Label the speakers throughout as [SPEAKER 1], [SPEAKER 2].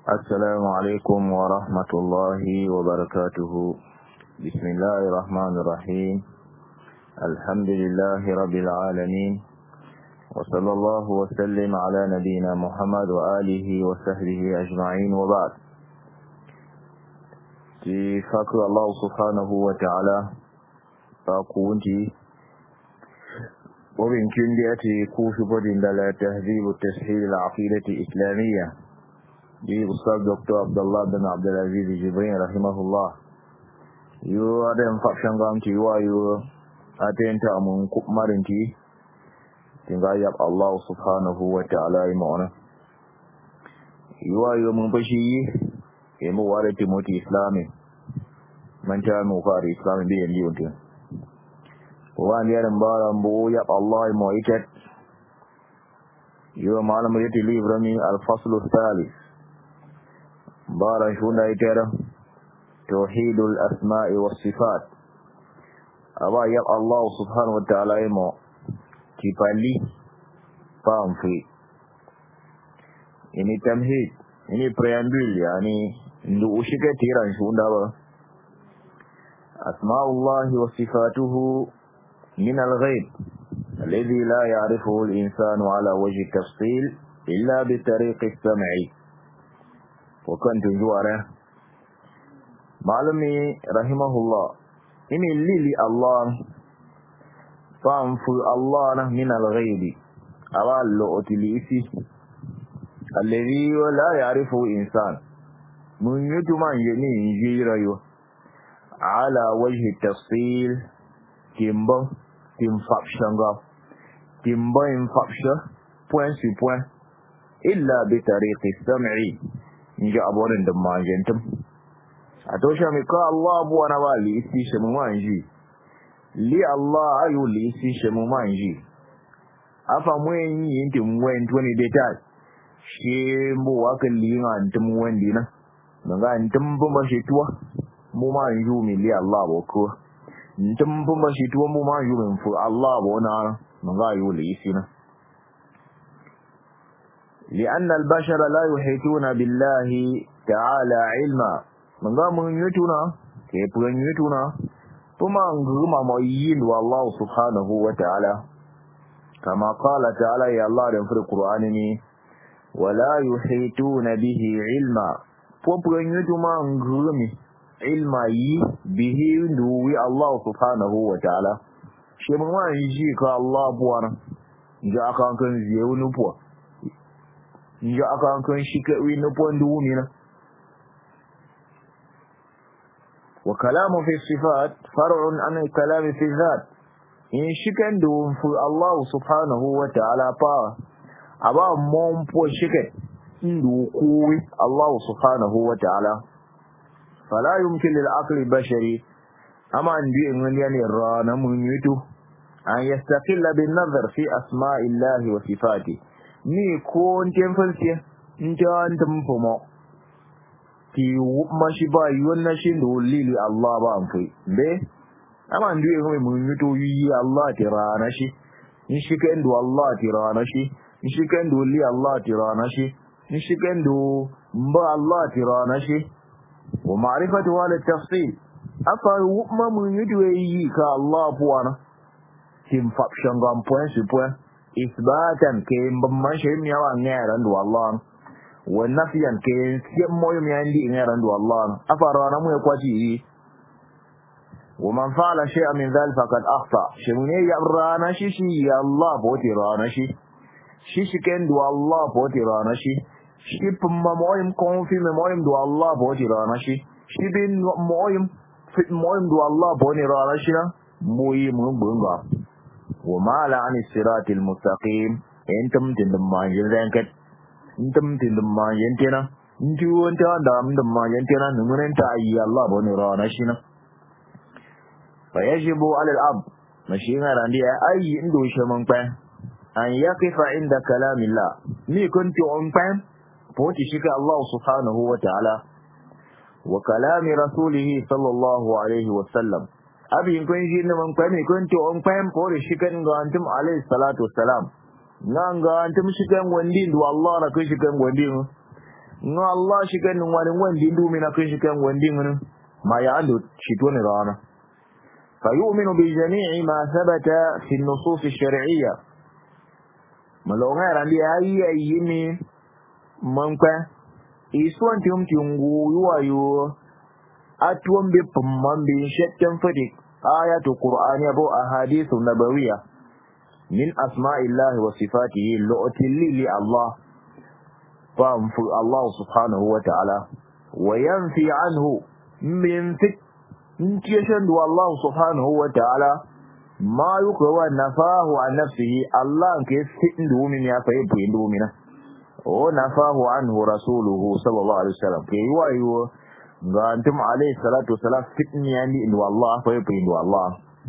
[SPEAKER 1] السلام عليكم ورحمة الله وبركاته. بسم الله الرحمن الرحيم. الحمد لله رب العالمين، وصلى الله وسلم على نبينا محمد وآله وصحبه أجمعين، وبعد. تفكر الله سبحانه وتعالى فأقونتي وبن كندياتي كوف بدن لا تهذيب التسهيل العقيدة الإسلامية بأستاذ دكتور عبد الله بن عبد العزيز جبرين رحمه الله. يو أدم فاكشن غامتي ويو أتنت أمون كمارنتي تنغايب الله سبحانه وتعالى إمانا يو من بشي يمو وارد تموتي إسلامي من تعمل فاري إسلامي بيهم ديونتي وان يرم بارم بو يب الله إموئتت يو معلم ريتي ليبرمي الفصل الثالث بارا شونا يترى توحيد الأسماء والصفات. أبا يب الله سبحانه وتعالى إمو كيبالي فامفي ini tamhid, ini preambul, yani ndu ushike tiran shunda ba. Asma'ullah wa sifatuhu min al-ghaib alladhi la ya'rifuhu al-insanu ala wajhi at-tafsil illa bi tariq as-sam'i. Wa kuntu juara malami rahimahullah ini lili Allah famfu Allah min al-ghaib awallo otilisi alladhi la ya'rifu insan mun yutuma yeni jirayo ala wajhi tafsil kimbo timfapshanga kimbo infapsha point sur point illa bi tariqi sam'i nja aborin da majentum atosha mika Allah bu wana wali isi shemu manji li Allah ayu li isi shemu manji afa mwen yinti mwen 20 detail shi mbo waka linga antum wendi na nga antum buma shitwa mu ma yu mi li Allah bo ko antum buma shitwa mu ma yu min fu Allah bo na nga yu li isina لأن البشر لا يحيطون بالله تعالى علما nga mun yutuna ke puan yutuna kuma nguma moyin wallahu subhanahu wa ta'ala kama qala ta'ala ya Allah da fil qur'ani ni wala yuhituna bihi ilma puan yutuma ngumi ilma yi bihi duwi Allah subhanahu wa ta'ala shi mun wa yi ka Allah buwana ga akan kan ziyu nupo ga akan kan shi ka wi nupo nduwi na. وكلام في الصفات فرع عن الكلام في الذات إن شكن دون في الله سبحانه وتعالى با أبا مومبو شكن ندو قوي الله سبحانه وتعالى فلا يمكن للعقل البشري أما عندي إن يعني رانا من يتو أن يستقل بالنظر في أسماء الله وصفاته ni كون تنفلسيه انت أنتم فمو ki mashi ba yi wannan shi da lili Allah ba an kai be amma ndu e mun yuto yi Allah tirana shi in shi kan do Allah tirana shi in shi kan do li Allah tirana shi in shi kan do ba Allah tirana shi wa ma'rifatu wal tafsil afa ma mun yuto yi ka Allah buwana tim faction gam point su point isbatan ke mbamman shi mi yawa ngara ndo Allah والنفيا كين سيم موي مياندي غيران دو الله افرانا مو يكواتي ومن فعل شيئا من ذلك فقد اخطا شمني يبرانا شي يا الله بوتي رانا شي كين دو الله بوتي رانا شي بما مويم كونفي مويم دو الله بوتي رانا شي بين مويم في مويم دو الله بوني رانا شي موي مو بونغا وما لا عن الصراط المستقيم انتم تندم ينكت intam tindumma yentena nti wonta ndamdumma yentena numunenta ayi Allah bone rana shina fayajibu ala al-ab mashina randi ayi ndo shaman pa an yaqifa inda kalamillah mi kunti on pa poti shika Allah subhanahu wa ta'ala wa kalami rasulihi sallallahu alaihi wa sallam abin kun shi ne man pa mi kunti on pa poti shika ngantum alaihi salatu wassalam nanga antum shikan wandi do Allah na kai shikan wandi no Allah shikan wani dumi na kai shikan wandi mun ma ya ando shito ne rana فيؤمن بجميع ما ثبت في النصوص الشرعية ملونغير عندي أي يمي منقى إسوان تيمتيونغو يوايو أتوم ببمان بشتم فتك آيات القرآن أبو أحاديث النبوية من أسماء الله وصفاته لأتلي لله فانفو الله سبحانه وتعالى وينفي عنه من فتك يشهد الله سبحانه وتعالى ما يقوى نفاه عن نفسه الله كيف عنده من يفيد عنده منه ونفاه عنه رسوله صلى الله عليه وسلم كي يوايو أنتم عليه الصلاة والسلام فتني يعني إن الله فيد عنده الله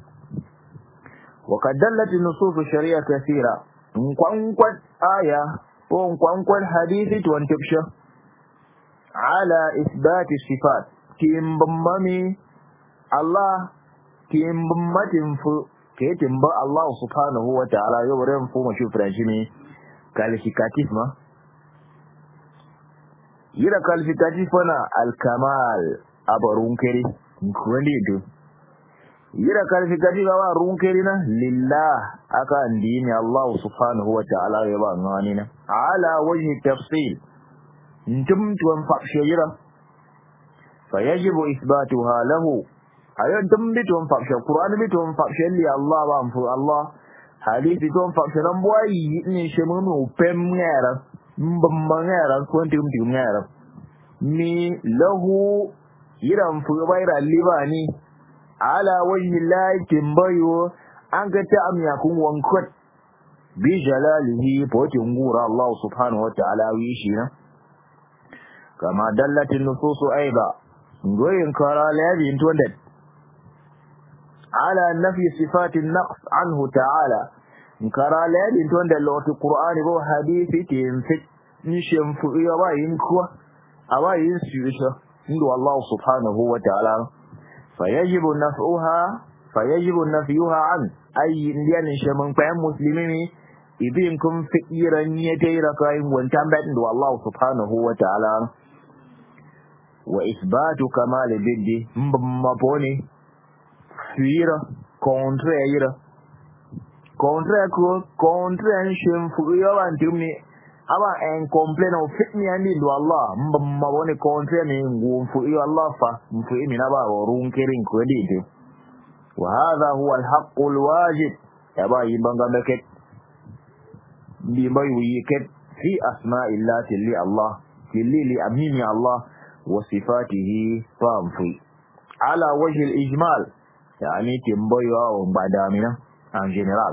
[SPEAKER 1] وقد دلت النصوص الشريعة كثيرة نقوى آية ونقوى حديث وانتبشة على إثبات الصفات كيم بمامي Allah timbatin fu ke timba Allah subhanahu wa ta'ala yo ren fu ma shufran shi ne qualificatif ma yira qualificatif na al-kamal abarun kare wani do yira qualificatif ba run kare na lillah aka andini Allah subhanahu wa ta'ala yo ba ngani na ala wajhi tafsil ntum tuwan fa shira fayajibu ithbatuha lahu ayon dum biton fakshe Qur'an biton fakshe li Allah ba amfu Allah hadith biton fakshe nan boy ni shemu no pem ngara mbamba ngara ko ntim ngara ni lahu yiran fu bayra libani ala wajhi llahi timbayo an ga ta amya kun wankot bi jalalihi potin gura Allah subhanahu wa ta'ala wi shi na kama dallatin nusus aiba ngoyin kara labi into that على نفي صفات النقص عنه تعالى نكرا لين تون دلو في القرآن بو حديث تنفك نشم في أباين كوا أباين سيوشا ندو الله سبحانه وتعالى فيجب نفيها عنه أي نديان شمن قيام مسلمين إبينكم فئيرا يتيرا قائم وانتنبت ندو الله سبحانه وتعالى وإثبات كمال بدي مبوني Suira contraire shemfu yawan timni aba en complain of fitni andi do Allah mbamma woni contraire ni ngumfu iyo Allah fa mfu imi na ba run kirin ko dide wa hadha huwa al-haqq al-wajib yaba yibanga beket bi mai wiket fi asma'illahi li Allah li amini Allah wa sifatihi famfi ala wajhi al-ijmal يعني تنبيوا وبعدامنا en général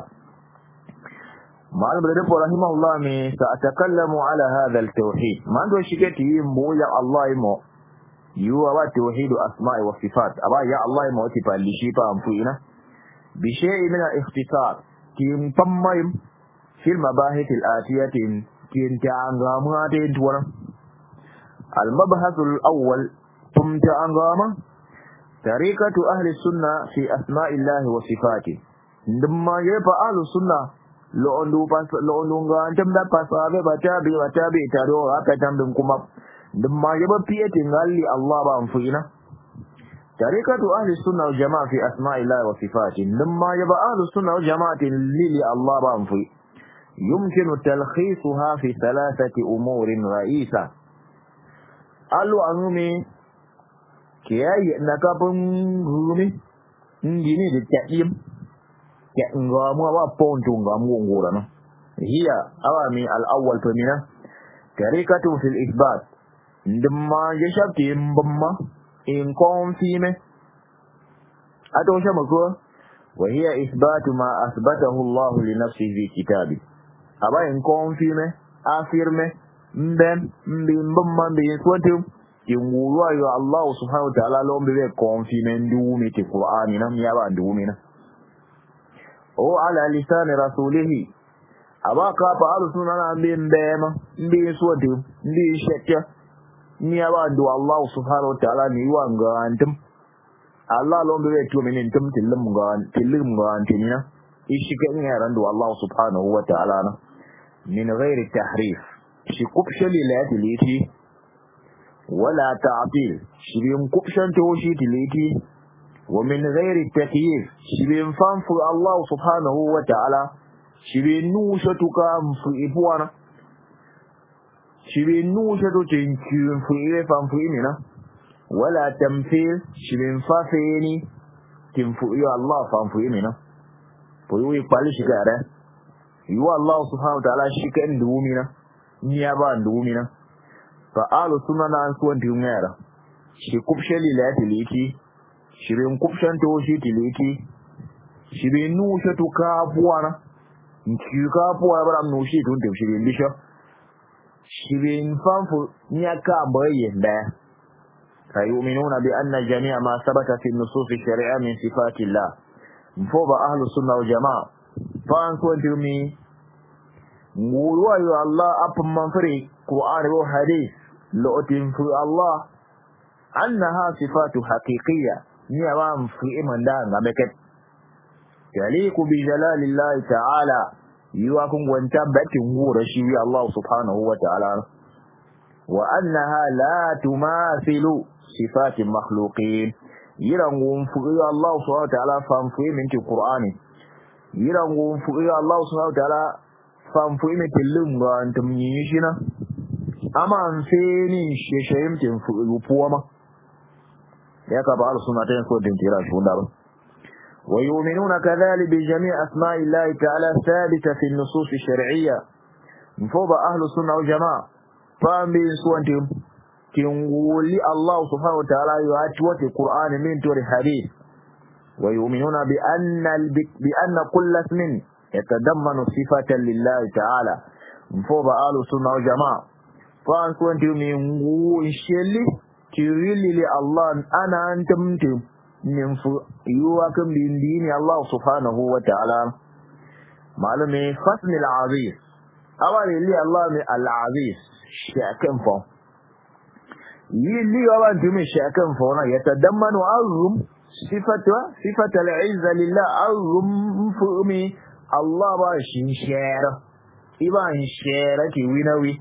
[SPEAKER 1] معلم رضي رحمه الله من سأتكلم على هذا التوحيد ما عنده شكتي مولى الله مو يوا توحيد أسماء وصفات أبا يا الله مو تبا لشيبا أنفينا بشيء من الاختصار تنبيم في المباحث الآتية تنتعنغامات تورا المبحث الأول تنتعنغاما طريقة أهل السنة في أسماء الله وصفاته عندما يبقى أهل السنة لو أنه أنتم لا بسابة بتابي تارو أكتم بكم عندما يبقى بيئة غالي الله بأنفينا طريقة أهل السنة والجماعة في أسماء الله وصفاته عندما يبقى أهل السنة والجماعة للي الله بأنفي يمكن تلخيصها في ثلاثة أمور رئيسة قالوا أنهم kiyaye na kafin gumi ngini da tadim ya ngamu wa ponto ngamu ngora no hiya awami al-awwal famina tarikatu fil ithbat ndimma ya shafti mbamma in confirme ato shama ko wa hiya ithbatu ma athbatahu Allah li nafsihi fi kitabi aba in confirme affirme mbamma mbe swatum yungulwa yo Allah subhanahu wa ta'ala lo mbe confirme ndumi ti Qur'ani nam ya ba ndumi na o ala lisan rasulih abaka fa alusuna na mbema mbi swatum mbi shekya ni ya ba ndu Allah subhanahu wa ta'ala ni wanga antum Allah lo mbe to menen tum tilum ga antina ishi kan yaran ndu Allah subhanahu wa ta'ala na min ghairi tahrif shi kubshali la tiliti wala ta'til shibin kubshan to shi tiliti wa min ghairi takyif shibin fanfu Allah subhanahu wa ta'ala shibin nusha tuka mfu ipuana shibin nusha to tinkyun fu iwe fanfu imina wala tamthil shibin fafeni timfu iyo Allah fanfu imina po yi kwali shigara yi Allah subhanahu wa ta'ala shikan duumina niya ba duumina fa alu sunana an suwan dumera shi kubshali la tiliki shirin kubshan to shi tiliki shirin nusha to ka buwana nki ka buwana bara nushi tun da shirin lisha shirin fanfu niya ka bayin da fayu'minuna bi anna jami'a ma sabata fi an-nusus ash-shari'a min sifati Allah mfoba ahlu sunna wal jamaa fa an suwan dumi nguwa yo Allah apun manfari Qur'an wa hadith lo'otin fi Allah annaha sifatu haqiqiyya ni ba fi iman da ngameket yaliku bi jalalillahi ta'ala yiwa kun gwanta batin gura shi Allah subhanahu wa ta'ala wa annaha la tumathilu sifati makhluqin yirangun fi Allah subhanahu wa ta'ala fam fi min Qur'ani yirangun fi Allah subhanahu wa ta'ala fam fi min tilum ga antum yishina ama amfeni sheshayin tin fuwa ma ya ka ba sunna ta so din tira shi wanda ba wa yu'minuna kadhalik bi jami' asma'i Allah ta'ala thabita fi an-nusus ash-shar'iyya mfoba ahlu sunna wal jamaa fambi suwanti kinguli Allah subhanahu wa ta'ala yuati wa Qur'an min turi hadith wa yu'minuna bi anna kull ismin yatadammanu sifatan lillahi ta'ala mfoba ahlu sunna wal jamaa fan kwanti mingu sheli kirili li Allah ana antumtum min fu yuwa kan bindini Allah subhanahu wa ta'ala malume fasmi al-aziz awari li Allah mi al-aziz shakan fa yili wa antumi shakan fa na yatadammanu azum sifatu al-izza lillah azum fumi Allah ba shi shara iban shara ki winawi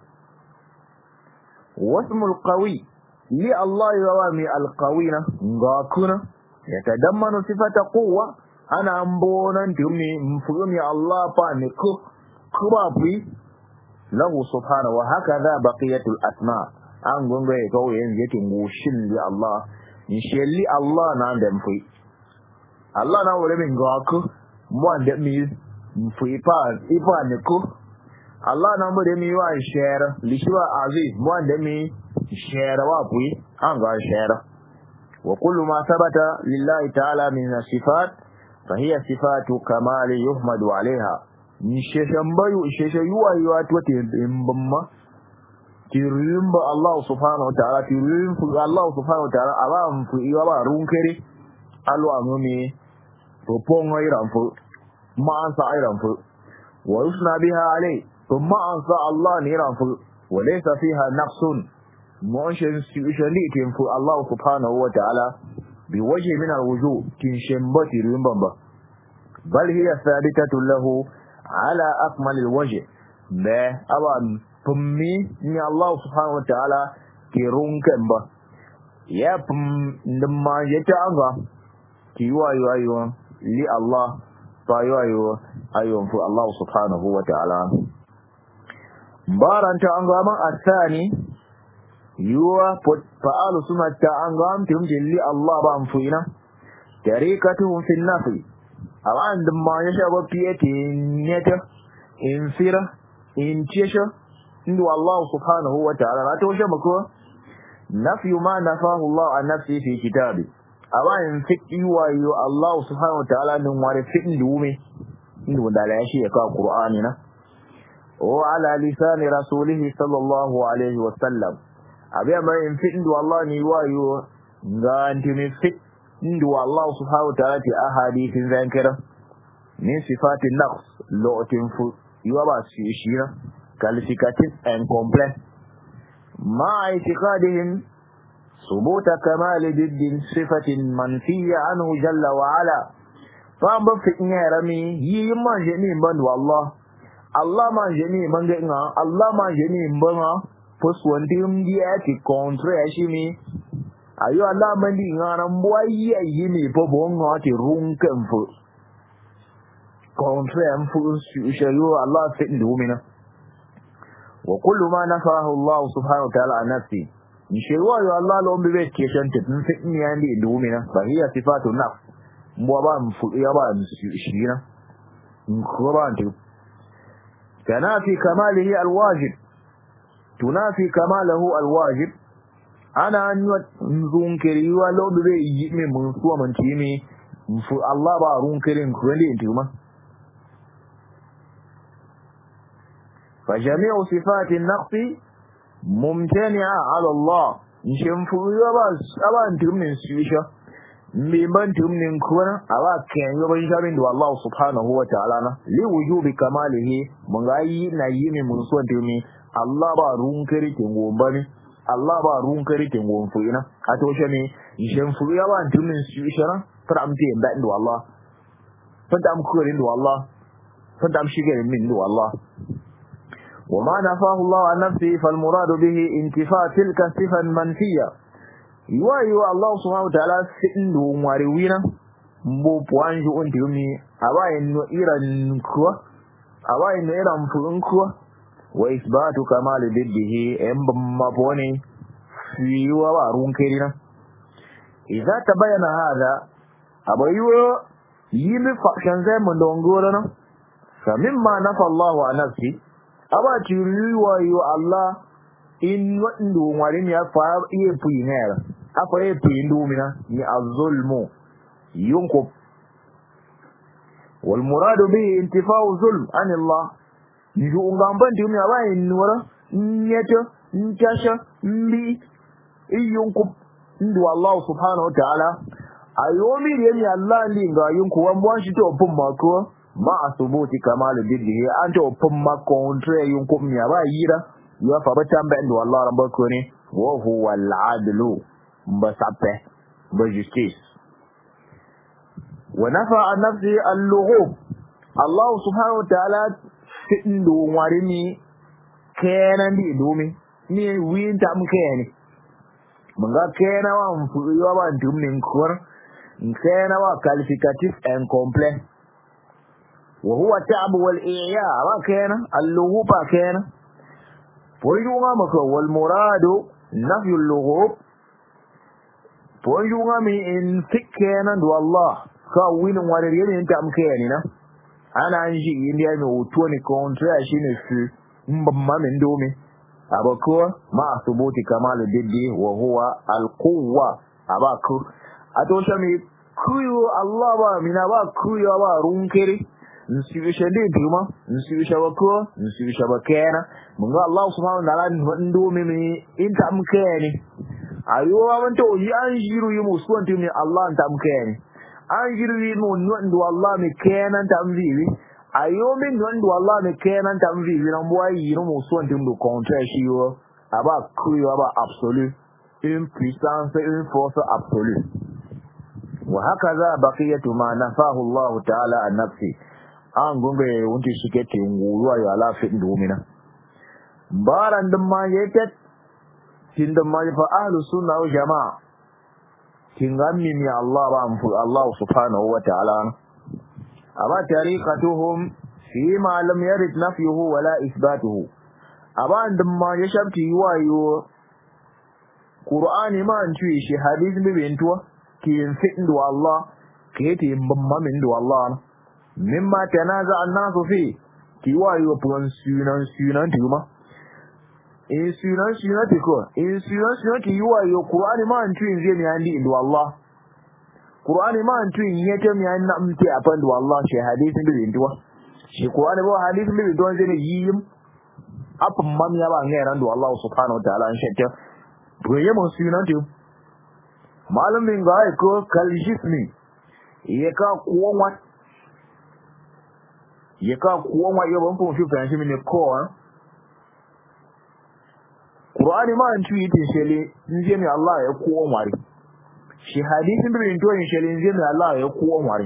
[SPEAKER 1] واسم القوي لله يوامي القوينا غاكونا يتضمن صفة قوة أنا أمبونا تمي مفهومي الله فانكو كبابي له سبحانه وهكذا بقية الأسماء أنغون غيكو ينزيتي موشن لله نشيلي الله نعندم في الله نعولي من غاكو مواندم مفي إفانكو Allah na mu da mi wa share lishiwa aziz mu da mi share wa kuyi an ga share wa kullu ma sabata lillahi ta'ala min sifat fa hiya sifatu kamal yuhmadu alaiha ni sheshan bayu sheshan yuwa to te imbamma tirimba Allah subhanahu wa ta'ala tirimfu Allah subhanahu wa ta'ala aba fu iwa ba runkere alwa ngumi to pongo iramfu ma ansa iramfu wa yusna biha alai ثم أنصى الله نيرانفو وليس فيها نقص موشن سيشنيت ينفو الله سبحانه وتعالى بوجه من الوجوه تنشنبتي رمبا بل هي ثابتة له على أكمل الوجه ما أوان فمي من الله سبحانه وتعالى كيرونكمبا يا فم لما يتعغى كيوا يوا لله فايوا أيوم في الله سبحانه وتعالى baranta an gaman asani yuwa fa'alu suna ta an gam timjilli Allah ba an fuina tariqatuhum fi nafi awan dum ma yasha ba piyati neta infira intisha indu Allah subhanahu wa ta'ala na to mako nafi ma nafahu Allah an nafsi fi kitabi awan fiti wa yu Allah subhanahu wa ta'ala nun ware fitin dume indu da la yashi ka Qur'ani na وعلى لسان رسوله صلى الله عليه وسلم أبي أما ينفئن دو الله نيوايو غانتي منفئن دو الله سبحانه وتعالى أحاديث ذنكرة من صفات النقص لو تنفو يوابا سيشيرا qualificative and complex مع اعتقادهم ثبوت كمال ضد صفة منفية عنه جل وعلا فأما بفئن يرمي يما جميع من والله Allah ma jeni manga nga Allah ma jeni mbanga poswantim dia ti kontre ashimi ayo Allah mandi ngana mbwayi ayimi po bongo ti runken fu kontre amfu shayo Allah fit ndumina wa kullu ma nafahu Allah subhanahu wa ta'ala an nafsi nishewa yo Allah lo mbe keshan te fit ni andi ndumina fa hiya sifatu nafs mbwa ba mfu ya ba shirina nkurantu تنافي كماله الواجب تنافي كماله الواجب أنا أن نذكري ولو بيجي من سوى من تيمي الله بارون كريم كولي انتما فجميع صفات النقص ممتنعة على الله نشنفو أبا انتم من سويشة ممن تمن كونا أبا كان يبين شابين دو الله سبحانه وتعالى لوجوب كماله من غاي نايمي من سوى تيمي الله بارون كريم تنغومباني Allah ba ruwan kare ke gon fuina ato shame shin fuya ba tumin su ishara fara amte da inda Allah fanta am kurin da Allah fanta am shigarin min da Allah وما نفاه الله عن نفسه فالمراد به انتفاء تلك الصفة المنفية يوايو الله سبحانه وتعالى سئنو ماريوينا مبو بوانجو انتيومي أباين إيران كوا أباين إيران فؤن كوا وإثبات كمال ضده أمبما بوني في وارون كيرنا إذا تبين هذا أبايو يمي فاكشن زي من دونغورنا فمما نفى الله عن نفسه أبا تريوا الله إن وندو مريم يفعل يبينير أفا يبيندو منا الظلم ينكب والمراد به انتفاء الظلم عن الله nju ungamban tumi abaye nura nyeto nchasha mbi iyunku ndu Allah subhanahu wa ta'ala ayomi yemi Allah linga yunku wambwanshi to pumma ko ma asubuti kamal bidihi anto pumma kontre yunku mi abayira yo fa batamba ndu Allah ramba ko ne wa huwa al-adlu mbasape ba justice wa nafa an nafsi al-lughub Allah subhanahu wa ta'ala fitin do wari ni kenan di domin ni winta mu kene mun ga kena wa mu yo ba dum nin kur kena wa qualificative and complex wa huwa ta'ab wal i'ya wa kena al-lughub kena poyunga mako wal muradu nafyu al-lughub poyunga mi in fikena do Allah ka winin wari yin ta mu kene na ana ji india mai hoto ne kontra shi ne su mbamma min domin abako ma asubuti kamalu diddi wa huwa alquwa abaku atosha mi kuyo Allah ba mina ba kuyo ba runkere nsibisha diduma nsibisha bako nsibisha bakena munga Allah subhanahu wa ta'ala ndomi mi inta mkeni ayo wanto yi an jiru yi musuwanti mi Allah inta mkeni an jirwi mu ndu Allah me kenan tamziwi ayomin ndu Allah me kenan tamziwi nan boy yi no so ndim do contract shi yo aba kuyo aba absolute une puissance une force absolue wa hakaza baqiyatu ma nafahu Allah ta'ala an nafsi an gombe wunti shikete nguruwa ya lafi ndu mina baran dum ma yake tin dum ma fa ahlus sunna wal jamaa kingami mi Allah ba mu Allah subhanahu wa ta'ala aba tariqatuhum fi ma lam yarid nafyuhu wala isbatuhu aba andum ma ya shabti wayo Qur'ani ma an ci shi hadisi bi bintuwa kin fi'ndu Allah ke ti mbamma min du Allah mimma tanaza an-nasu fi ki wayo pon sunan tuma insuran ti yiwa yo Qur'ani ma antu inje mi andi indu Allah Qur'ani ma antu yete mi an namti apandu Allah shi hadisin bi indu shi Qur'ani ba hadisin bi don zene yim apam mam ya ba ngera ndu Allah subhanahu wa ta'ala an shekka boye mo sunan ti malamin ga ko kaljismi yeka kuwa yo ban ko fi kan shi ne ko Qur'ani ma an tuyi tin shele nje mi Allah ya kuwa wari shi hadisin bi to in shele nje mi Allah ya kuwa wari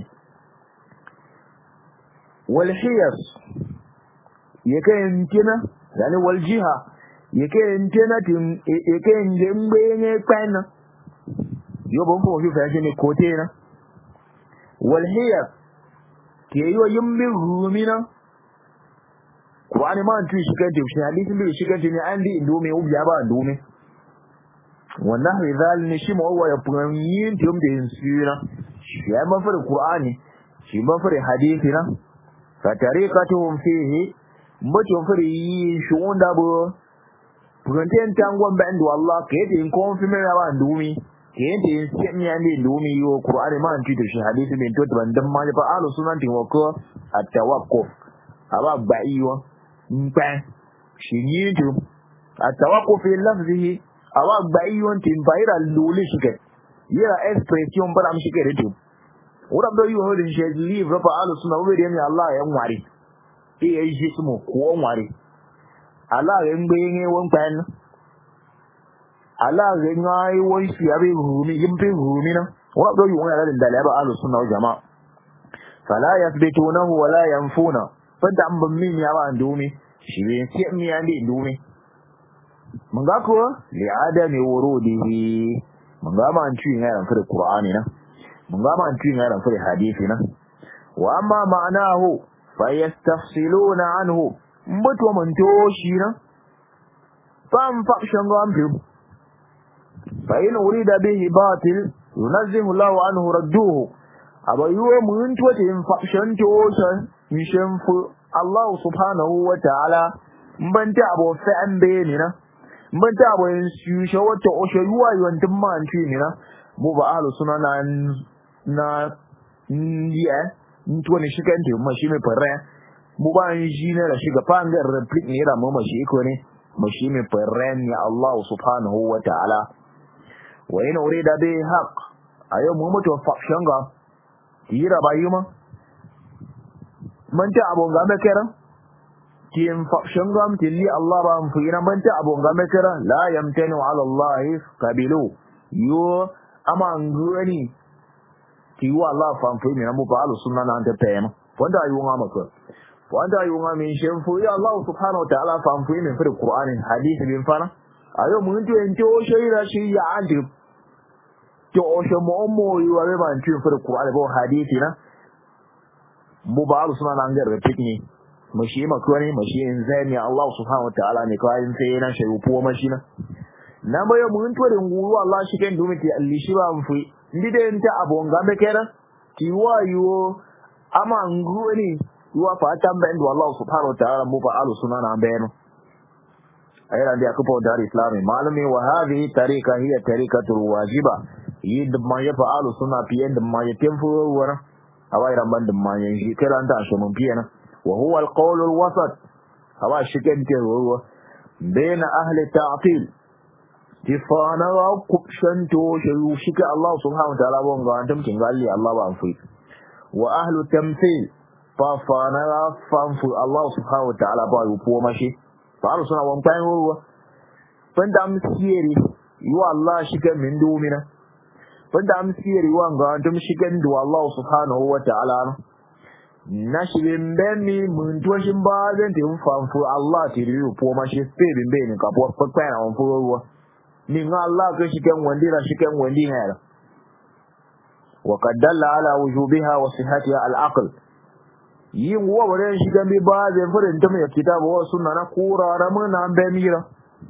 [SPEAKER 1] wal hiyas yake intina yani wal jiha yake ntena tim yake njembe ne kwana yo bon fo fi fa ne kote na wal hiya ke yo yimbi rumina Qur'ani ma antu shi kan tafi hadisi bi shi kan ne an di indomi ubiya ba indomi wannan rizal ne shi mawa ya furan yin tum da insira shi ya mafar Qur'ani shi mafar hadisi na fa tariqatuhum fihi mutum fari shi wanda bo Puganten tangon band wallah ke din confirm ba indomi ke din sai ni an di indomi yo Qur'ani ma antu shi hadisi bin to ban dan ma fa alu sunan tin wako at-tawaqquf aba ba'iwa mpa shinyidu atawaqquf fi lafzihi awa ba'iyon tin bayra luli shike yira expression bara am shike redu ura do yo hodin she leave fa alu sunna we dem Allah ya nwari e yi shi sumo ko nwari Allah ya ngbe nge won pan Allah ya ngai won shi abi rumi yimpe rumi na ura do yo ya da da ba alu sunna jama'a fala yathbitunahu wala yanfuna fanta an ban min ya ba ndumi shi ne sai mi ya ne ndumi mun ga ko li adami wurudihi mun ga ma an ci ne ran fara Qur'ani na mun ga ma an ci ne ran fara hadisi na wa amma ma'anahu fa yastafsiluna anhu mutu mun to shi na fam fa shango am bi fa in urida bihi batil yunazzihu Allahu anhu radduhu abayuwa mun to te in fa shanto mishin fu Allah subhanahu wa ta'ala mbanta abo fa an bayani na mbanta abo yin shusha wata oshe yuwa yuwan dimma an ci ni na mu ba ahlu suna na ndiye nto ne shikan te mu shi me fara mu ba yin shi ne da shiga fangar replic ne da mu shi ko ne mu shi me fara ni Allah subhanahu wa ta'ala wa in urida bi haqq ayo mu mutu fa shanga tira bayuma manta abun ga mekera tin fakshan gam tilli Allah ba mu fira manta abun ga mekera la yamtanu ala Allah qabilu yo ama ngani ti wa Allah fa mu fira mu ba alu sunna na ta tayema wanda ayu nga maka wanda ayu nga min shen fu ya Allah subhanahu wa ta'ala fa mu fira fira Qur'ani hadisi bin fana ayo mun to ente o shayira shi ya andi to o shemo mo yi wa ba nti fira Qur'ani ba hadisi na mu ba suna nan ga repeat mashi makwani mashi inzani Allah subhanahu wa ta'ala ne kawai sai yana shayu puwa mashi na na bayo mun to da nguru Allah shi kan dumi ti alli shi ba mu fi ndi de nta abonga be kera ti wa yo ama nguru ni wa fa tamba ndo Allah subhanahu wa ta'ala mu ba suna nan be no ayra ndi akupo dar islami malami wa hadhihi tariqa hiya tariqatul wajiba yid ma ya fa suna piyen da ma ya temfu wara awai ramban da manyan shi kiran da shi mun fiyana wa huwa alqawl alwasat awa shiken ke ruwa baina ahli ta'til tifana wa kubshanto shayu shika Allah subhanahu wa ta'ala bon ga antum kin galli Allah ba fi wa ahli tamthil fa fana fanfu Allah subhanahu wa ta'ala ba yu ko mashi fa suna wan kan ruwa banda amsiyeri yu Allah shika min dumina wanda amsiyari wanga antum shigan da Allah subhanahu wa ta'ala nashibin beni mun toshin ba zan te fanfu Allah ti riyu po ma shi pe bin beni ka po pa na on fuwa ni nga Allah ka shigan wandi hera wa qad dalla ala wujubiha wa sihhatiha al-aql yin wa bare shigan bi ba zan furin ta mai kitabu wa sunna na qurara mun na be mira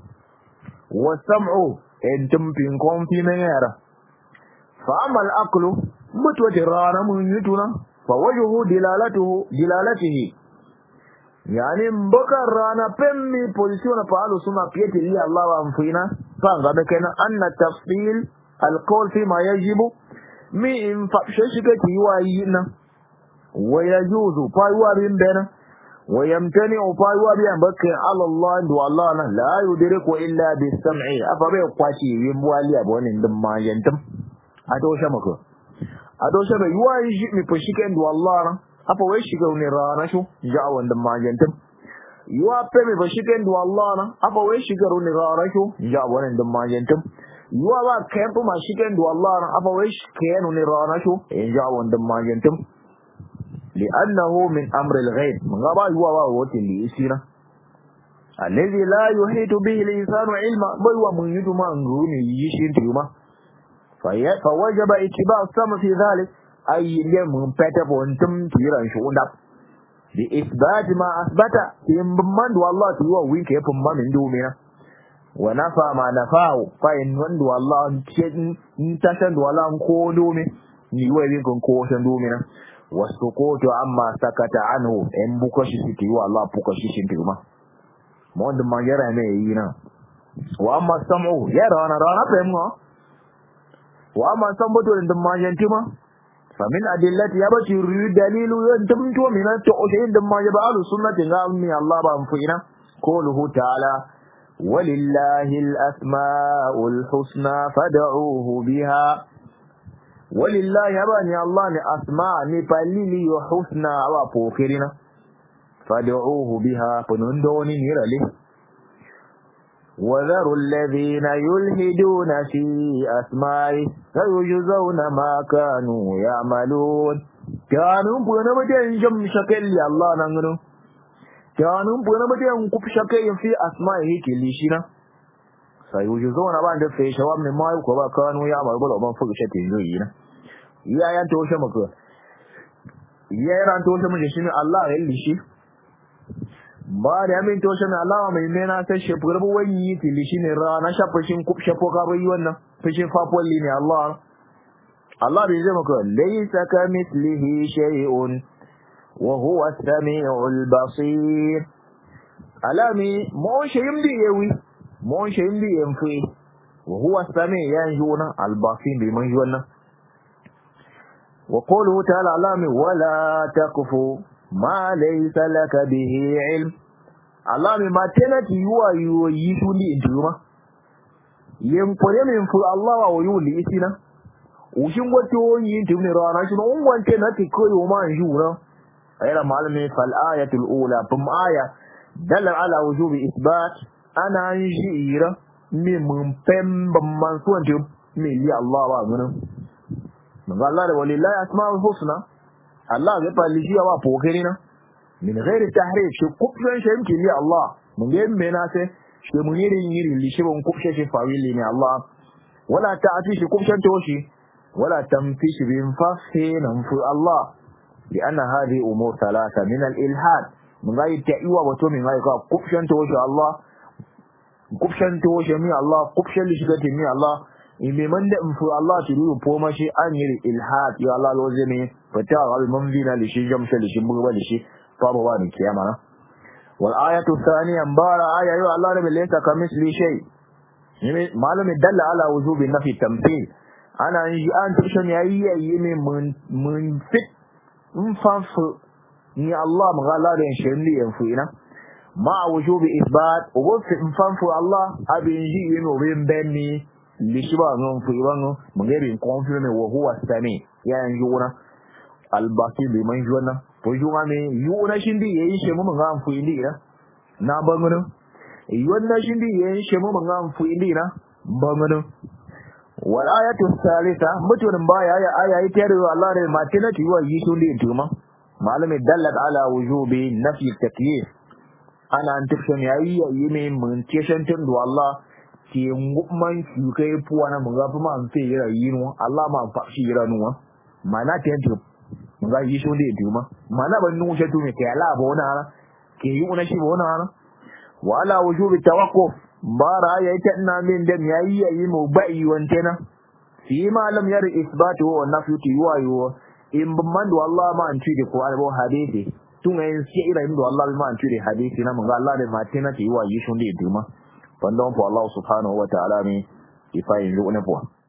[SPEAKER 1] wa sam'u entum pin kon fi mera فأما الأقل متوترانا من يتنا فوجه دلالته يعني بكر رانا بمي بوزيشن فعلوا سنة بيتي لي الله وانفينا فانغا بكنا أن التفصيل القول فيما يجب من فأششكة يوايينا ويجوز فايوا بنا ويمتنع فايوا بنا بكر على الله والله لا يدرك إلا بالسمع أفبه قاشي يموالي أبوان اندما ينتم adosha mako adosha bai yuwa shi mi fashiken da wallahi afa wai shiga ne rana shu ja wanda majantum yuwa pe mi fashiken da wallahi afa wai shiga ne rana shu ja wanda majantum yuwa ba kai fa ma shigen da wallahi afa wai shigen ne rana shu ja wanda majantum li'annahu min amri al-ghaib mun ga ba yuwa ba wotin li isira alladhi la yuhitu bihi al-insanu ilma bai wa mun yudu ma ngune yishin tuma fa wajaba ittiba' sama fi dhalik ay le mun pete bon tum tiran shunda bi isbat ma asbata in man wallah tu wa win ke pum man ndumina wa nafa ma nafa'u fa in man wallah tin tashan wallah ko dumi ni wa win ko shan dumina wasukutu amma sakata anhu en bukashi siti wallah bukashi shintima mon de manjara ne yina wa amma sam'u ya rana pemmo wa amma sam'u to de manjantima fa min adillati ya bati dalilu yantum to min to o de manjaba alu sunnati ngami Allah ba mfina quluhu ta'ala walillahi al-asma'ul husna fad'uhu biha walillahi abani Allah ni asma ni palili yo husna wa pokirina fad'uhu biha punundoni nirale وذروا الذين يلحدون في أسمائه سيجزون ما كانوا يعملون كانوا بنا بدين جم شكل الله نغنو كانوا بنا بدين كوب شكل في أسمائه كليشنا سيجزون بعد في شواب ما يكوا كانوا يعملون بلا ما فوق شكل زينا يا ينتوش مكو يا ينتوش مجشين الله يلشي ba da yamin to shan Allah mai mena ta shefu rabu wani fili shine rana shafashin shafo ka bai wannan fishin fafoli ne Allah bai zai maka laysa kamithlihi shay'un wa huwa as-sami'ul basir alami mo shayim di yewi mo shayim di yemfi wa huwa as-sami' yanjuna al-basir bi man yuna wa qawluhu ta'ala alami wala taqfu ma laysa laka bihi ilm Allah mai matena ti yuwa yi tuli intuma yen kore min fu Allah wa yuli isina ushin goto yi intumi rana shi on wante na ti koyo ma jura ayra malami fal ayatul ula bum aya dalla ala wujubi isbat ana yira min pemba man suwanti mi li Allah wa gunu Allah da walillahi asmaul husna Allah ga faliji wa pokerina min ghairi tahrif shi kubshan shi yake li Allah mun ga me na sai shi mun yiri li shi ban kubshe shi fawili ne Allah wala ta'ati shi kubshan toshi wala tamfi shi bin fasin fu Allah li anna hadhihi umur thalatha min al-ilhad mun ga ta'iwa wato min ga kubshan toshi Allah kubshan toshi mi Allah kubshan li shi ga mi Allah in man da fu Allah ti ru po ma shi an yiri ilhad ya Allah loze ne fata al manzina li shi jamsha li shi buga li shi fa ba ni kiyama wal ayatu thaniya bara aya ya Allah ne laysa kamisli shay ne malami dalla ala wujubi nafi tamthil ana yi an tushan yayi ne mun fit mun fanfu ni Allah magala da shirli yan fu ina ma wujubi isbat wa fi fanfu Allah abin ji yin obin benni lishiba ngon fu ibango mungeri confirme wa huwa sami ya yuna albaki bi man jona to juma me yuna shindi yayi shemu mun ga fu indi na bangono yuna shindi yayi shemu mun ga fu indi na bangono wal ayatu thalitha mutun baya ya aya ita da Allah da matinati wa yi shindi tuma malami dallat ala wujubi nafi takyif ana antifshan yayi me mun tishan tun da Allah ke ngumman su kai puwa na mun ga fa ma sai yira yinu Allah ma fa shi yira nuwa mana ta yanzu mun ga yi shonde duma mana ban nu shatu me kai Allah ba wana ke yi una shi ba wana wala wujubi tawaqquf bara yayi ta ina min da yayi mu bai wantena fi ma lam yari isbatu wa nafyu yuwa in man do Allah ma an tude ko albo hadisi tun ayin sai ira inda Allah ma an tude hadisi na mun ga Allah da matina ti yuwa yi shonde duma pandon po Allah subhanahu wa ta'ala ni ifa yin ru'na po